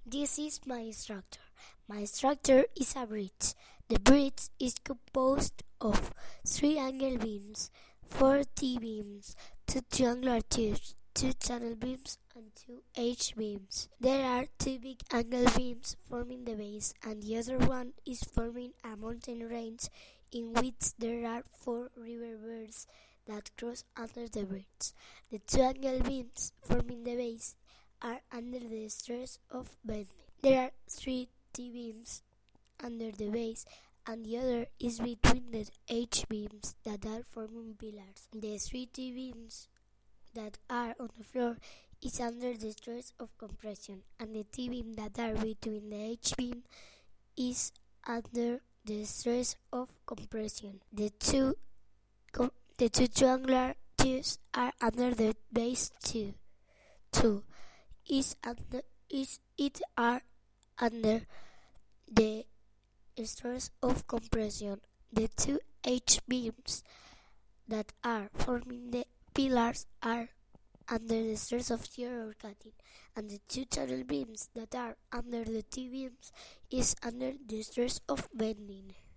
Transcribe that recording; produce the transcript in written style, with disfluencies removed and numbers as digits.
This is my structure. My structure is a bridge. The bridge is composed of 3 angle beams, 4 T-beams, 2 triangular tubes, 2 channel beams, and 2 H-beams. There are 2 big angle beams forming the base, and the other one is forming a mountain range in which there are 4 river birds that cross under the bridge. The 2 angle beams forming the base are under the stress of bending. There are 3 T-beams under the base, and the other is between the H-beams that are forming pillars. The 3 T-beams that are on the floor is under the stress of compression, and the T-beam that are between the H-beam is under the stress of compression. The two triangular tubes are under the base too. It are under the stress of compression. The 2 H-beams that are forming the pillars are under the stress of shear or cutting, and the 2 channel beams that are under the T-beams is under the stress of bending.